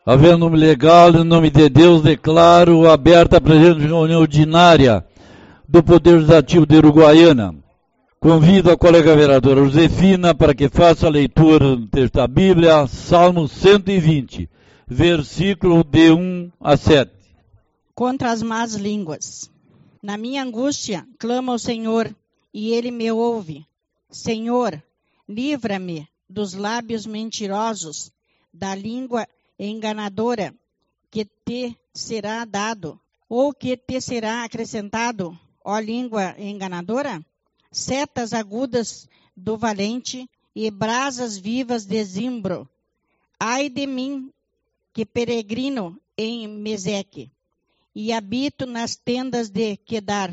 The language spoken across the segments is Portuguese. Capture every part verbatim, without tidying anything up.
Havendo nome legal, em nome de Deus, declaro aberta a presente reunião ordinária do Poder Legislativo de Uruguaiana. Convido a colega vereadora Josefina para que faça a leitura do texto da Bíblia, Salmo cento e vinte, versículo de um a sete. Contra as más línguas. Na minha angústia, clamo ao Senhor, e Ele me ouve. Senhor, livra-me dos lábios mentirosos, da língua enganadora, que te será dado, ou que te será acrescentado, ó língua enganadora? Setas agudas do valente e brasas vivas de zimbro. Ai de mim, que peregrino em Meseque, e habito nas tendas de Quedar.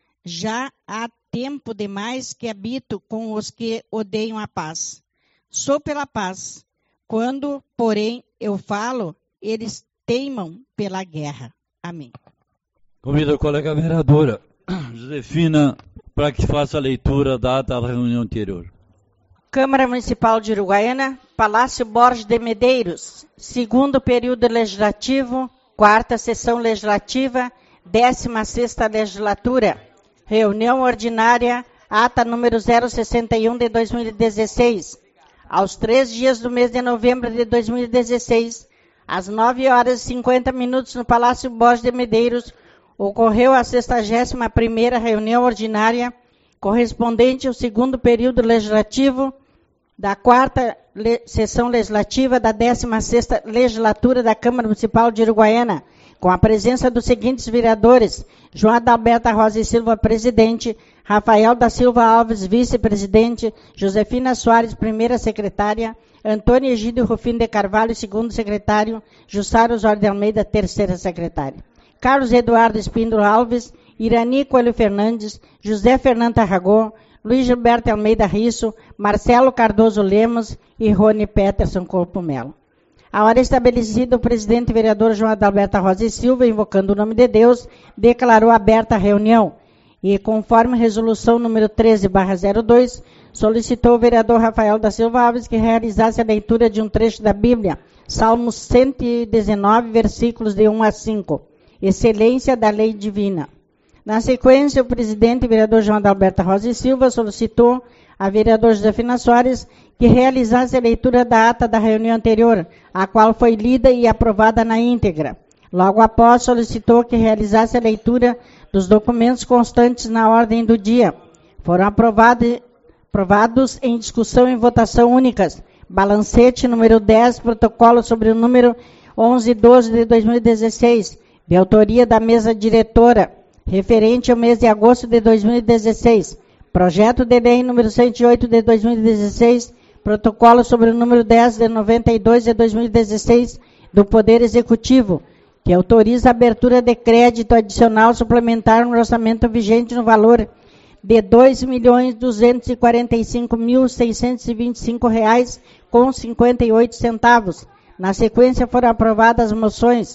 Já há tempo demais que habito com os que odeiam a paz. Sou pela paz. Quando, porém, eu falo, eles teimam pela guerra. Amém. Convido a colega vereadora Josefina para que faça a leitura da ata da reunião anterior. Câmara Municipal de Uruguaiana, Palácio Borges de Medeiros, segundo período legislativo, quarta sessão legislativa, décima sexta legislatura, reunião ordinária, ata número zero sessenta e um de dois mil e dezesseis. Aos três dias do mês de novembro de dois mil e dezesseis, às nove horas e cinquenta minutos, no Palácio Borges de Medeiros, ocorreu a sexagésima primeira reunião ordinária, correspondente ao segundo período legislativo da quarta le- sessão legislativa da décima sexta legislatura da Câmara Municipal de Uruguaiana, com a presença dos seguintes vereadores: João Adalberto Rosa e Silva, presidente; Rafael da Silva Alves, vice-presidente; Josefina Soares, primeira secretária; Antônio Egídio Rufino de Carvalho, segundo secretário; Jussara Osório de Almeida, terceira secretária; Carlos Eduardo Espíndola Alves, Irani Coelho Fernandes, José Fernando Tarragó, Luiz Gilberto Almeida Risso, Marcelo Cardoso Lemos e Rony Peterson Corpo Melo. A hora estabelecida, o presidente vereador João Adalberto Rosa e Silva, invocando o nome de Deus, declarou aberta a reunião e, conforme resolução número treze barra zero dois, solicitou o vereador Rafael da Silva Alves que realizasse a leitura de um trecho da Bíblia, Salmo cento e dezenove, versículos de um a cinco, Excelência da Lei Divina. Na sequência, o presidente vereador João Adalberto Rosa e Silva solicitou a vereadora Josefina Soares que realizasse a leitura da ata da reunião anterior, a qual foi lida e aprovada na íntegra. Logo após, solicitou que realizasse a leitura dos documentos constantes na ordem do dia. Foram aprovados, aprovados em discussão e votação únicas. Balancete número dez, protocolo sobre o número onze doze de dois mil e dezesseis, de autoria da mesa diretora, referente ao mês de agosto de dois mil e dezesseis. Projeto de lei número cento e oito de dois mil e dezesseis, protocolo sobre o número dez de noventa e dois de dois mil e dezesseis do Poder Executivo, que autoriza a abertura de crédito adicional suplementar no orçamento vigente no valor de dois milhões duzentos e quarenta e cinco mil seiscentos e vinte e cinco reais com cinquenta e oito centavos. Na sequência foram aprovadas as moções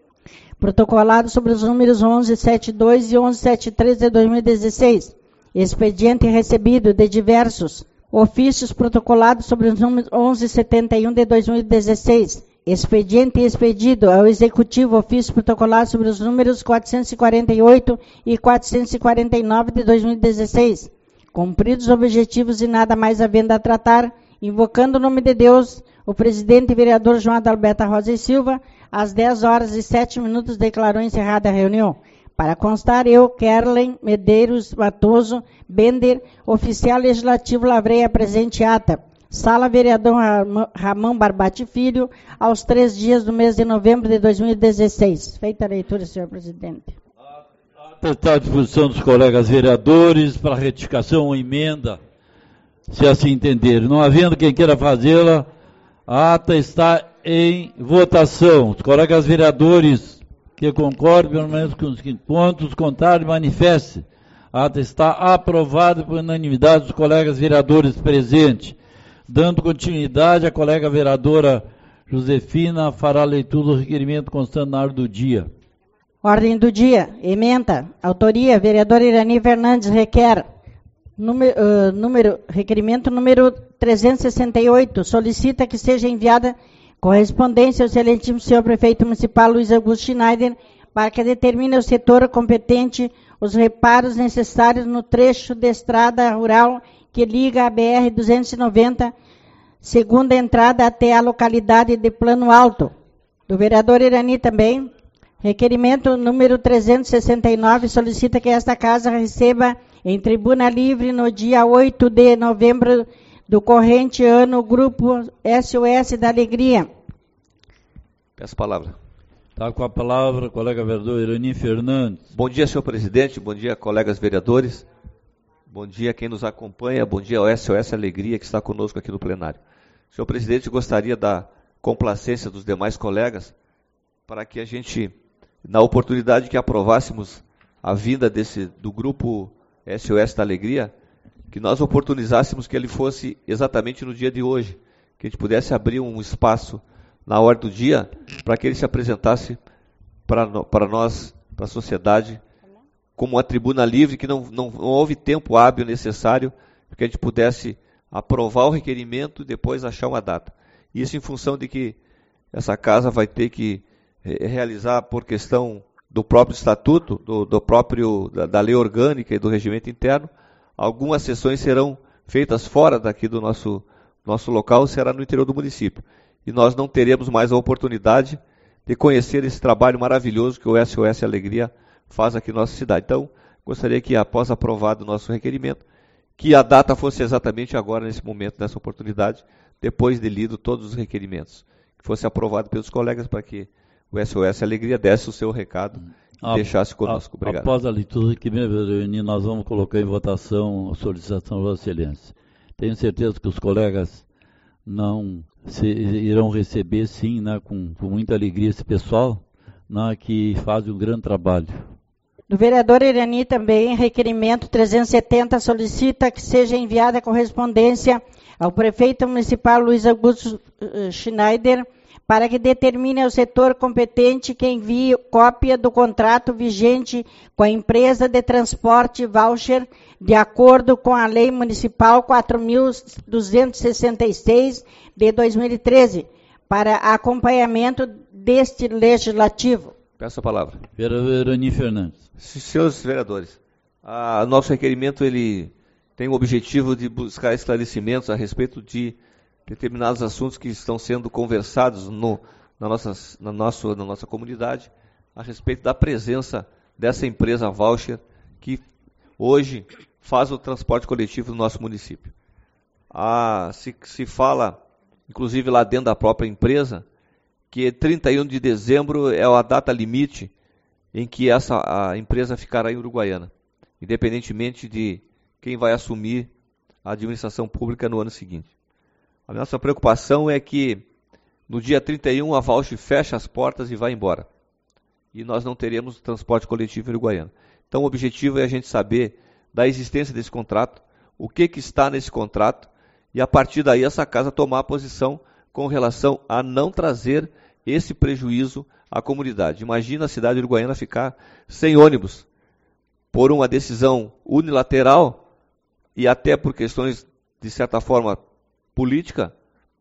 protocoladas sobre os números onze setenta e dois e onze setenta e três de dois mil e dezesseis. Expediente recebido de diversos ofícios protocolados sobre os números onze setenta e um de dois mil e dezesseis. Expediente expedido ao Executivo ofício protocolado sobre os números quatrocentos e quarenta e oito e quatrocentos e quarenta e nove de dois mil e dezesseis. Cumpridos os objetivos e nada mais havendo a tratar, invocando o nome de Deus, o presidente e vereador João Adalberto Rosa e Silva, às dez horas e sete minutos, declarou encerrada a reunião. Para constar, eu, Kerlen Medeiros Matoso Bender, oficial legislativo, lavrei a presente ata. Sala Vereador Ramon Barbati Filho, aos três dias do mês de novembro de dois mil e dezesseis. Feita a leitura, senhor presidente. Está à disposição dos colegas vereadores para retificação ou emenda, se assim entender. Não havendo quem queira fazê-la, a ata está em votação. Os colegas vereadores que concordem, pelo menos com os pontos contrários, manifestem. A ata está aprovada por unanimidade dos colegas vereadores presentes. Dando continuidade, a colega vereadora Josefina fará a leitura do requerimento constante na hora do dia. Ordem do dia. Ementa. Autoria, vereadora Irani Fernandes, requer. Número, uh, número, requerimento número trezentos e sessenta e oito. Solicita que seja enviada Correspondência ao excelentíssimo senhor prefeito municipal Luiz Augusto Schneider para que determine o setor competente os reparos necessários no trecho de estrada rural que liga a B R duzentos e noventa, segunda entrada até a localidade de Plano Alto. Do vereador Irani também. Requerimento número trezentos e sessenta e nove solicita que esta casa receba em tribuna livre no dia oito de novembro do corrente ano o grupo S O S da Alegria. Peço a palavra. Está com a palavra o colega vereador Irani Fernandes. Bom dia, senhor presidente, bom dia, colegas vereadores, bom dia quem nos acompanha, bom dia ao S O S Alegria que está conosco aqui no plenário. Senhor presidente, gostaria da complacência dos demais colegas para que a gente, na oportunidade que aprovássemos a vinda desse, do grupo S O S da Alegria, que nós oportunizássemos que ele fosse exatamente no dia de hoje, que a gente pudesse abrir um espaço na hora do dia para que ele se apresentasse para, para nós, para a sociedade, como uma tribuna livre, que não, não, não houve tempo hábil necessário para que a gente pudesse aprovar o requerimento e depois achar uma data. Isso em função de que essa casa vai ter que realizar, por questão do próprio estatuto, do, do próprio, da, da lei orgânica e do regimento interno, algumas sessões serão feitas fora daqui do nosso, nosso local, será no interior do município. E nós não teremos mais a oportunidade de conhecer esse trabalho maravilhoso que o S O S Alegria faz aqui na nossa cidade. Então, gostaria que, após aprovado o nosso requerimento, que a data fosse exatamente agora, nesse momento, nessa oportunidade, depois de lido todos os requerimentos, que fosse aprovado pelos colegas para que o S O S Alegria desse o seu recado e a, deixasse conosco. Obrigado. Após a leitura do requerimento, nós vamos colocar em votação a solicitação da Vossa Excelência. Tenho certeza que os colegas não se, irão receber, sim, né, com, com muita alegria esse pessoal, né, que faz um grande trabalho. Do vereador Irani também, requerimento trezentos e setenta solicita que seja enviada a correspondência ao prefeito municipal Luiz Augusto Schneider para que determine ao setor competente que envie cópia do contrato vigente com a empresa de transporte voucher de acordo com a Lei Municipal quatro mil duzentos e sessenta e seis de dois mil e treze para acompanhamento deste legislativo. Peço a palavra. Vereador Irani Fernandes. Senhores vereadores, o nosso requerimento ele tem o objetivo de buscar esclarecimentos a respeito de determinados assuntos que estão sendo conversados no, na, nossa, na, nosso, na nossa comunidade, a respeito da presença dessa empresa voucher que hoje faz o transporte coletivo no nosso município. Ah, se, se fala, inclusive lá dentro da própria empresa, que trinta e um de dezembro é a data limite em que essa a empresa ficará em Uruguaiana, independentemente de quem vai assumir a administração pública no ano seguinte. A nossa preocupação é que no dia trinta e um a voucher fecha as portas e vai embora. E nós não teremos transporte coletivo em Uruguaiana. Então o objetivo é a gente saber da existência desse contrato, o que, que está nesse contrato, e a partir daí essa casa tomar a posição com relação a não trazer esse prejuízo à comunidade. Imagina a cidade de Uruguaiana ficar sem ônibus por uma decisão unilateral e até por questões, de certa forma, política,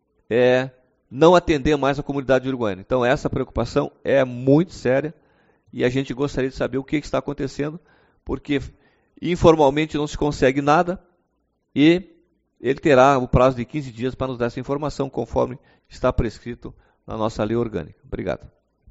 é não atender mais a comunidade uruguaiana. Então essa preocupação é muito séria e a gente gostaria de saber o que está acontecendo, porque informalmente não se consegue nada e ele terá o prazo de quinze dias para nos dar essa informação, conforme está prescrito na nossa lei orgânica. Obrigado.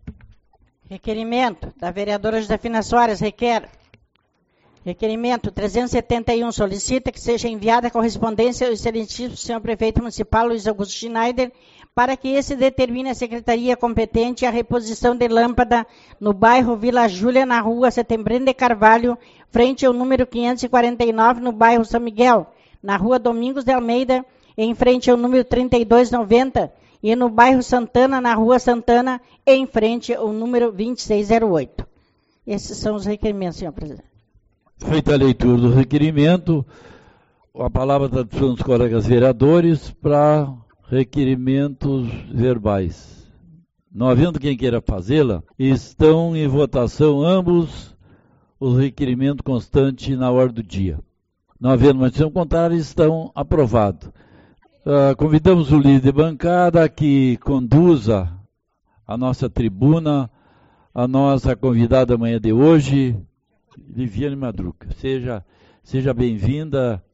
Requerimento da vereadora Josefina Soares requer. Requerimento trezentos e setenta e um solicita que seja enviada a correspondência ao excelentíssimo senhor prefeito municipal Luiz Augusto Schneider para que esse determine a secretaria competente a reposição de lâmpada no bairro Vila Júlia, na rua Setembrino de Carvalho, frente ao número quinhentos e quarenta e nove, no bairro São Miguel, na rua Domingos de Almeida, em frente ao número trinta e dois noventa, e no bairro Santana, na rua Santana, em frente ao número vinte e seis zero oito. Esses são os requerimentos, senhor presidente. Feita a leitura do requerimento, a palavra está disponível dos colegas vereadores para requerimentos verbais. Não havendo quem queira fazê-la, estão em votação ambos os requerimentos constantes na ordem do dia. Não havendo mais decisão contrária, estão aprovados. Uh, convidamos o líder de bancada que conduza a nossa tribuna, a nossa convidada amanhã de hoje, Liviane Madruca. Seja, seja bem-vinda